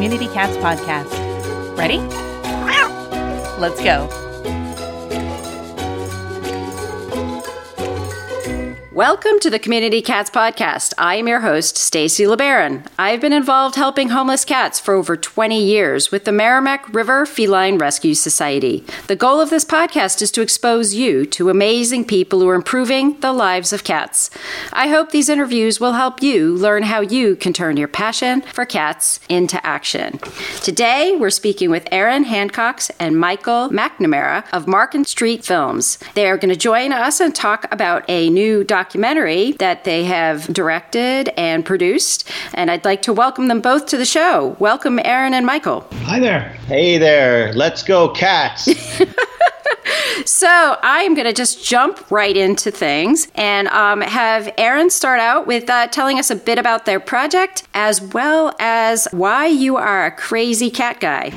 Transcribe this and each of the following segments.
Community Cats podcast. Ready? Let's go. Welcome to the Community Cats podcast. I am your host, Stacy LeBaron. I've been involved helping homeless cats for over 20 years with the Merrimack River Feline Rescue Society. The goal of this podcast is to expose you to amazing people who are improving the lives of cats. I hope these interviews will help you learn how you can turn your passion for cats into action. Today, we're speaking with Erin Hancox and Michael McNamara of Market Street Films. They are going to join us and talk about a new documentary that they have directed and produced, and I'd like to welcome them both to the show. Welcome, Erin and Michael. Hi there. Hey there. Let's go, cats. So I'm going to just jump right into things and have Erin start out with telling us a bit about their project, as well as why you are a crazy cat guy.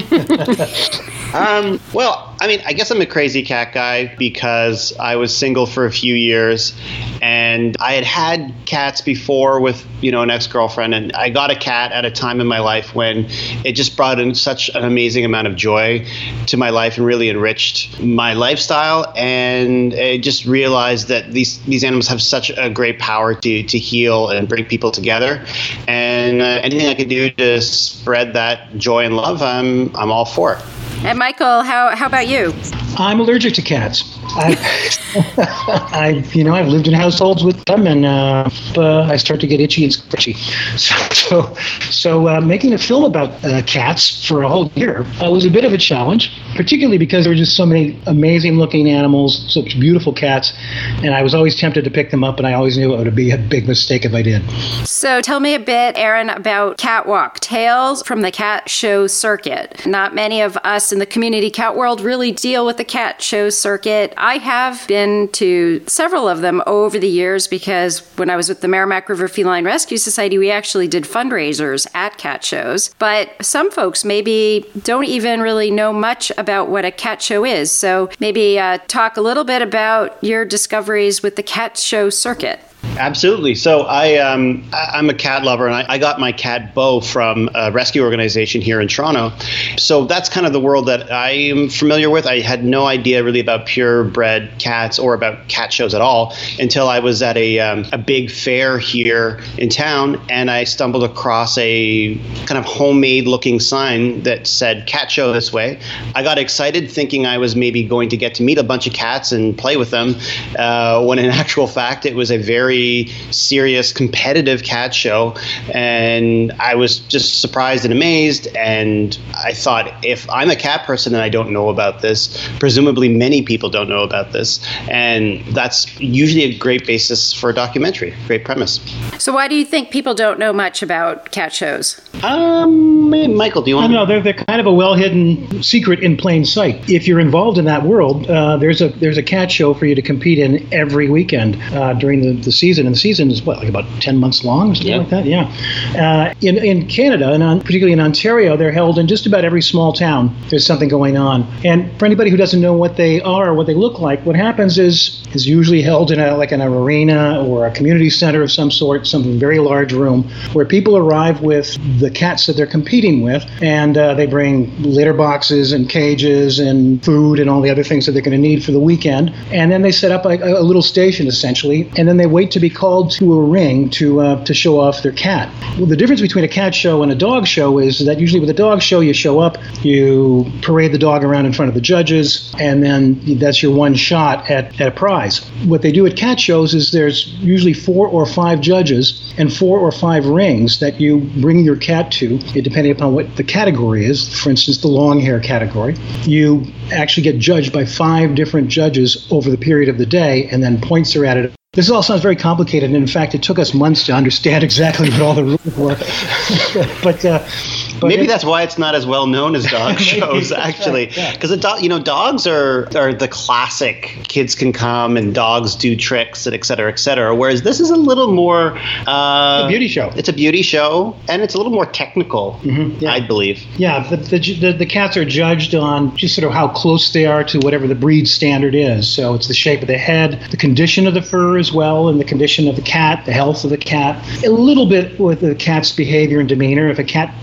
I guess I'm a crazy cat guy because I was single for a few years, and I had cats before with, an ex-girlfriend, and I got a cat at a time in my life when it just brought in such an amazing amount of joy to my life and really enriched my lifestyle. And I just realized that these animals have such a great power to heal and bring people together. And anything I can do to spread that joy and love, I'm all for it. And Michael, how about you? I'm allergic to cats. I've lived in households with them, and I start to get itchy and scratchy. So making a film about cats for a whole year was a bit of a challenge, particularly because there were just so many amazing-looking animals, such beautiful cats, and I was always tempted to pick them up, and I always knew it would be a big mistake if I did. So tell me a bit, Erin, about Catwalk, Tales from the Cat Show Circuit. Not many of us in the community cat world really deal with the cat show circuit. I have been to several of them over the years because when I was with the Merrimack River Feline Rescue Society, we actually did fundraisers at cat shows. But some folks maybe don't even really know much about what a cat show is. So maybe talk a little bit about your discoveries with the cat show circuit. Absolutely. So I'm a cat lover, and I got my cat Bo from a rescue organization here in Toronto. So that's kind of the world that I am familiar with. I had no idea really about purebred cats or about cat shows at all until I was at a big fair here in town, and I stumbled across a kind of homemade looking sign that said cat show this way. I got excited thinking I was maybe going to get to meet a bunch of cats and play with them, when in actual fact it was a very serious competitive cat show, and I was just surprised and amazed, and I thought, if I'm a cat person and I don't know about this, presumably many people don't know about this, and that's usually a great basis for a documentary, great premise. So why do you think people don't know much about cat shows? Michael, do you want to? No, they're kind of a well-hidden secret in plain sight. If you're involved in that world, there's a cat show for you to compete in every weekend during the season, and the season is like about 10 months long or something like that. Yeah. In Canada, and particularly in Ontario, they're held in just about every small town. There's something going on, and for anybody who doesn't know what they are or what they look like, what happens is usually held in an arena or a community center of some sort, some very large room where people arrive with the cats that they're competing with, and they bring litter boxes and cages and food and all the other things that they're going to need for the weekend, and then they set up a little station essentially, and then they wait to be called to a ring to show off their cat. Well, the difference between a cat show and a dog show is that usually with a dog show, you show up, you parade the dog around in front of the judges, and then that's your one shot at a prize. What they do at cat shows is there's usually 4 or 5 judges and 4 or 5 rings that you bring your cat to, depending upon what the category is. For instance, the long hair category. You actually get judged by 5 different judges over the period of the day, and then points are added. This all sounds very complicated, and in fact, it took us months to understand exactly what all the rules were. but maybe that's why it's not as well known as dog shows, actually. Because dogs are the classic. Kids can come and dogs do tricks and et cetera, et cetera. Whereas this is a little more a beauty show. It's a beauty show, and it's a little more technical, I believe. Yeah, the cats are judged on just sort of how close they are to whatever the breed standard is. So it's the shape of the head, the condition of the fur as well, and the condition of the cat, the health of the cat. A little bit with the cat's behavior and demeanor. If a cat is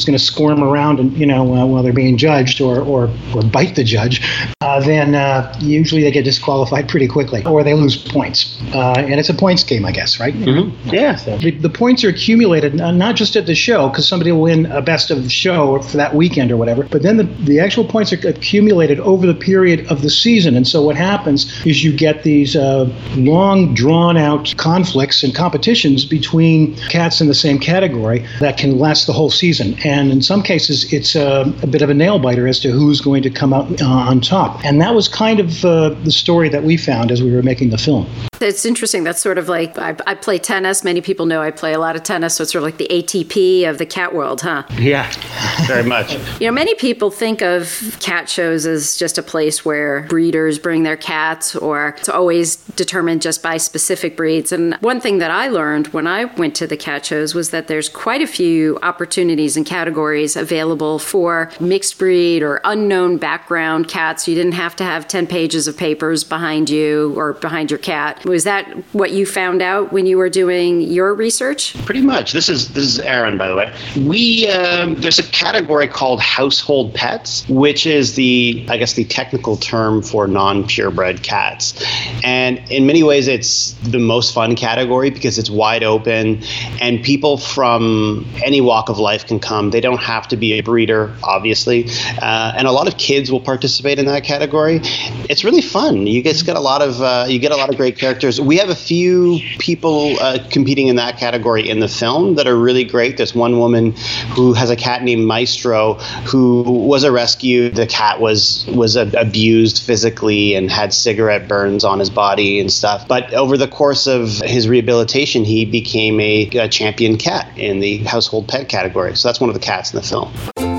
going to squirm around and while they're being judged or bite the judge, then usually they get disqualified pretty quickly, or they lose points. And it's a points game, I guess, right? Mm-hmm. Yeah. So the points are accumulated not just at the show, because somebody will win a best of show for that weekend or whatever, but then the actual points are accumulated over the period of the season. And so what happens is you get these long, drawn-out conflicts and competitions between cats in the same category that can last the whole season. And in some cases, it's a bit of a nail-biter as to who's going to come out on top. And that was kind of the story that we found as we were making the film. It's interesting. That's sort of like, I play tennis. Many people know I play a lot of tennis, so it's sort of like the ATP of the cat world, huh? Yeah, very much. Many people think of cat shows as just a place where breeders bring their cats, or it's always determined just by specific breeds. And one thing that I learned when I went to the cat shows was that there's quite a few opportunities and categories available for mixed breed or unknown background cats. You didn't have to have 10 pages of papers behind you or behind your cat. Was that what you found out when you were doing your research? Pretty much. This is Aaron, by the way. There's a category called household pets, which is the technical term for non-purebred cats. And in many ways, it's the most fun category because it's wide open and people from any walk of life can come. They don't have to be a breeder, obviously. And a lot of kids will participate in that category. It's really fun. You get a lot of great characters. We have a few people competing in that category in the film that are really great. There's one woman who has a cat named Maestro who was a rescue. The cat was abused physically and had cigarette burns on his body and stuff. But over the course of his rehabilitation, he became a champion cat in the household pet category. So that's one of the cats in the film.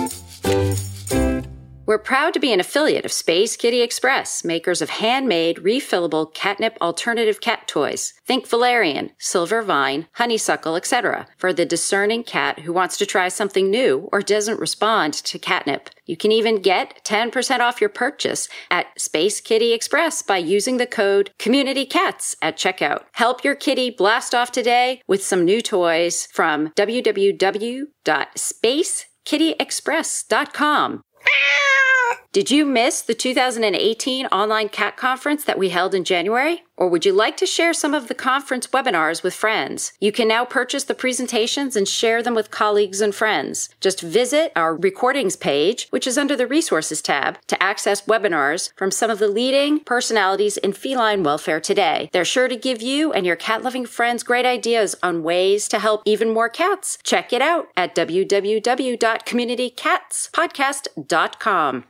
We're proud to be an affiliate of Space Kitty Express, makers of handmade, refillable catnip alternative cat toys. Think valerian, silver vine, honeysuckle, etc. for the discerning cat who wants to try something new or doesn't respond to catnip. You can even get 10% off your purchase at Space Kitty Express by using the code CommunityCats at checkout. Help your kitty blast off today with some new toys from www.spacekittyexpress.com. Did you miss the 2018 online cat conference that we held in January? Or would you like to share some of the conference webinars with friends? You can now purchase the presentations and share them with colleagues and friends. Just visit our recordings page, which is under the resources tab, to access webinars from some of the leading personalities in feline welfare today. They're sure to give you and your cat-loving friends great ideas on ways to help even more cats. Check it out at www.communitycatspodcast.com.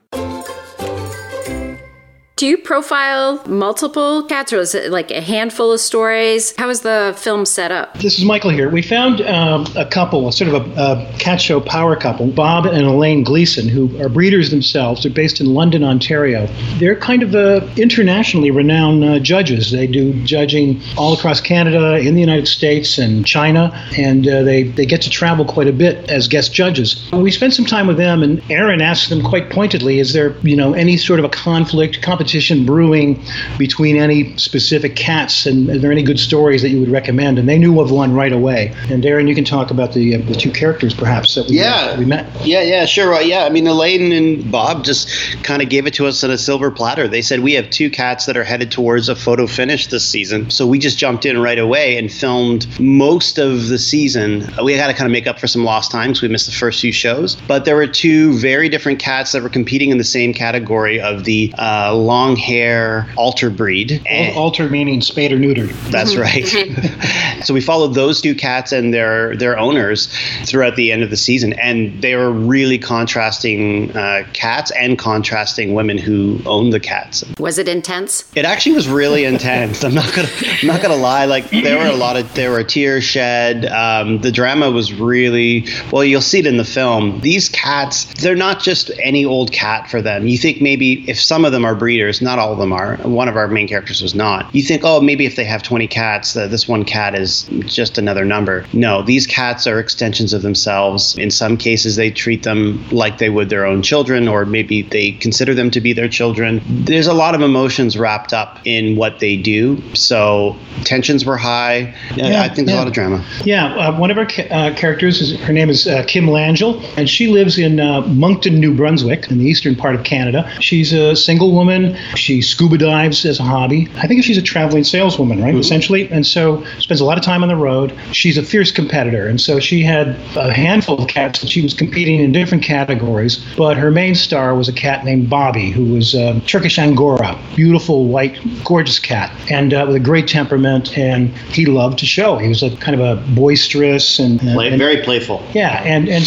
Do you profile multiple cats, or is it like a handful of stories? How is the film set up? This is Michael here. We found a couple, sort of a cat show power couple, Bob and Elaine Gleason, who are breeders themselves. They're based in London, Ontario. They're kind of internationally renowned judges. They do judging all across Canada, in the United States, and China, and they get to travel quite a bit as guest judges. We spent some time with them, and Aaron asked them quite pointedly, is there any sort of a competition brewing between any specific cats, and are there any good stories that you would recommend? And they knew of one right away. And Darren, you can talk about the two characters perhaps that we met. Yeah, sure. I mean, Elaine and Bob just kind of gave it to us on a silver platter. They said, we have two cats that are headed towards a photo finish this season. So we just jumped in right away and filmed most of the season. We had to kind of make up for some lost time because we missed the first few shows. But there were two very different cats that were competing in the same category of the long hair alter breed. Alter meaning spayed or neutered. That's right. So we followed those two cats and their owners throughout the end of the season, and they were really contrasting cats and contrasting women who owned the cats. Was it intense? It actually was really intense. I'm not gonna lie. Like there were tears shed. The drama was really, well, you'll see it in the film. These cats, they're not just any old cat for them. You think maybe if some of them are breeders, characters, not all of them are. One of our main characters was not. You think, oh, maybe if they have 20 cats, this one cat is just another number. No, these cats are extensions of themselves. In some cases, they treat them like they would their own children, or maybe they consider them to be their children. There's a lot of emotions wrapped up in what they do. So tensions were high. I think there's a lot of drama. Yeah, one of our characters, her name is Kim Langell, and she lives in Moncton, New Brunswick, in the eastern part of Canada. She's a single woman. She scuba dives as a hobby. I think she's a traveling saleswoman, right, essentially, and so spends a lot of time on the road. She's a fierce competitor, and so she had a handful of cats that she was competing in different categories, but her main star was a cat named Bobby, who was Turkish Angora, beautiful, white, gorgeous cat, and with a great temperament, and he loved to show. He was a kind of a boisterous and very playful. Yeah, and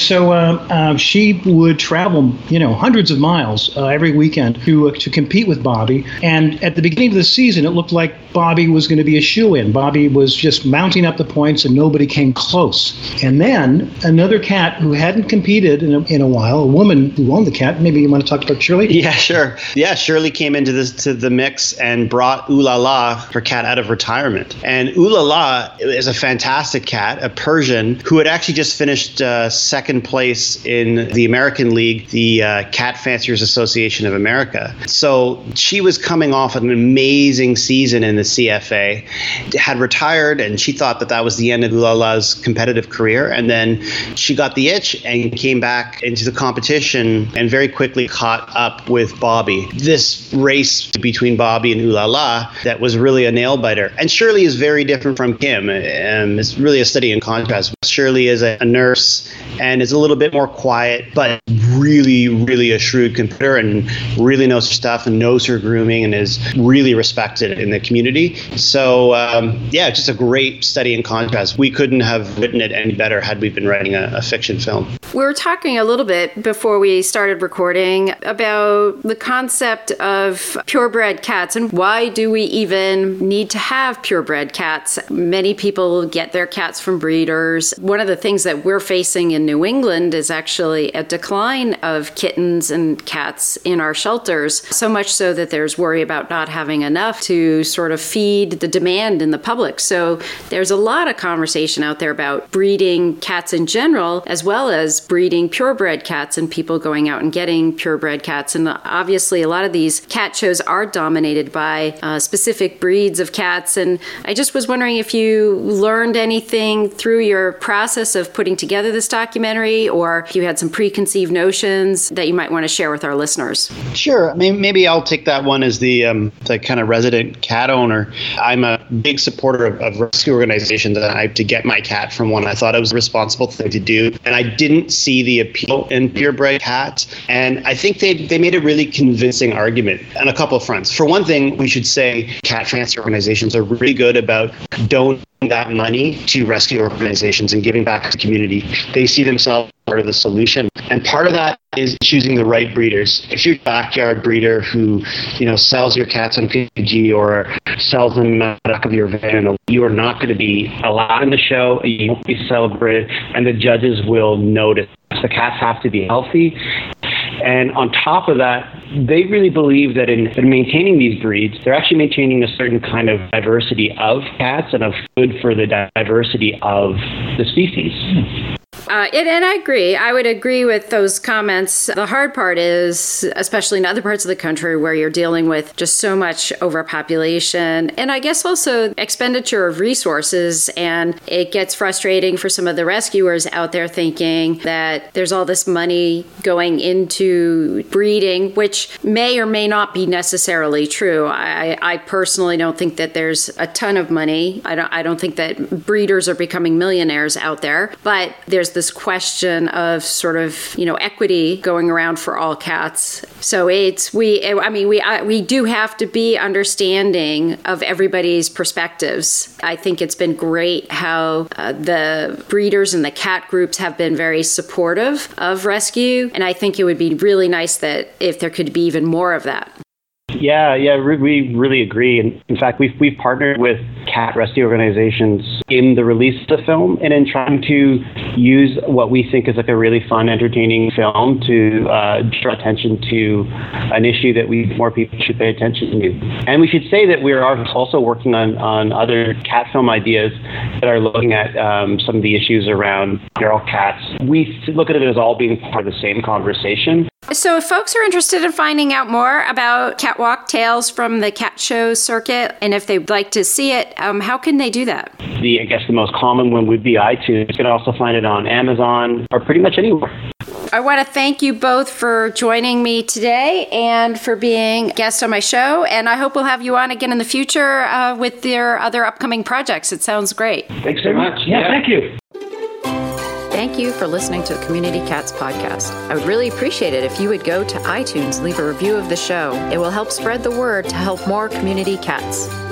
so she would travel, hundreds of miles every weekend to compete with Bobby. And at the beginning of the season, it looked like Bobby was going to be a shoo-in. Bobby was just mounting up the points, and nobody came close. And then another cat who hadn't competed in a while, a woman who owned the cat. Maybe you want to talk about Shirley? Yeah, sure. Yeah, Shirley came into the mix and brought Ooh La La, her cat, out of retirement. And Ooh La La is a fantastic cat, a Persian, who had actually just finished second place in the American League, the Cat Fanciers Association of America. So she was coming off an amazing season in the CFA, had retired, and she thought that was the end of Ooh La La's competitive career. And then she got the itch and came back into the competition and very quickly caught up with Bobby. This race between Bobby and Ooh La La that was really a nail biter. And Shirley is very different from Kim. It's really a study in contrast. Shirley is a nurse and is a little bit more quiet, but really, really a shrewd competitor and really knows her stuff and knows her grooming and is really respected in the community. So, just a great study in contrast. We couldn't have written it any better had we been writing a fiction film. We were talking a little bit before we started recording about the concept of purebred cats and why do we even need to have purebred cats? Many people get their cats from breeders. One of the things that we're facing in New England is actually a decline of kittens and cats in our shelters, so much so that there's worry about not having enough to sort of feed the demand in the public. So there's a lot of conversation out there about breeding cats in general, as well as breeding purebred cats and people going out and getting purebred cats. And obviously a lot of these cat shows are dominated by specific breeds of cats. And I just was wondering if you learned anything through your process of putting together this documentary, or if you had some preconceived notions that you might want to share with our listeners. Sure. I mean, maybe I'll take that one as the kind of resident cat owner. I'm a big supporter of rescue organizations, and to get my cat from one, I thought it was a responsible thing to do. And I didn't see the appeal in purebred cats. And I think they made a really convincing argument on a couple of fronts. For one thing, we should say cat fancy organizations are really good about donating that money to rescue organizations and giving back to the community. They see themselves part of the solution. And part of that is choosing the right breeders. If you're a backyard breeder who, sells your cats on PG or sells them in the back of your van, you are not going to be allowed in the show. You won't be celebrated, and the judges will notice. The cats have to be healthy. And on top of that, they really believe that in maintaining these breeds, they're actually maintaining a certain kind of diversity of cats and of good for the diversity of the species. And I agree. I would agree with those comments. The hard part is, especially in other parts of the country where you're dealing with just so much overpopulation, and I guess also expenditure of resources, and it gets frustrating for some of the rescuers out there thinking that there's all this money going into breeding, which may or may not be necessarily true. I personally don't think that there's a ton of money. I don't think that breeders are becoming millionaires out there, but there's this question of sort of, equity going around for all cats. So we do have to be understanding of everybody's perspectives. I think it's been great how the breeders and the cat groups have been very supportive of rescue. And I think it would be really nice that if there could be even more of that. Yeah, we really agree. And in fact, we've partnered with cat rescue organizations in the release of the film and in trying to use what we think is like a really fun, entertaining film to draw attention to an issue that more people should pay attention to. And we should say that we are also working on other cat film ideas that are looking at some of the issues around feral cats. We look at it as all being part of the same conversation. So if folks are interested in finding out more about Catwalk Tales from the Cat Show circuit, and if they'd like to see it, how can they do that? I guess the most common one would be iTunes. You can also find it on Amazon or pretty much anywhere. I want to thank you both for joining me today and for being guests on my show. And I hope we'll have you on again in the future with your other upcoming projects. It sounds great. Thanks so much. Yeah, thank you. Thank you for listening to the Community Cats podcast. I would really appreciate it if you would go to iTunes, leave a review of the show. It will help spread the word to help more community cats.